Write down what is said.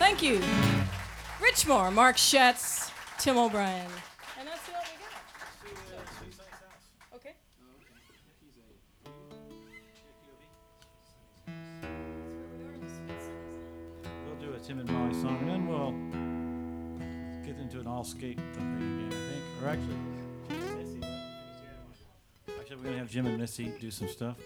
Thank you. Richmore, Mark Schatz, Tim O'Brien. And that's what we got. Okay. We'll do a Tim and Molly song, and then we'll get into an all-skate thing again, I think. Or actually, we're going to have Jim and Missy do some stuff.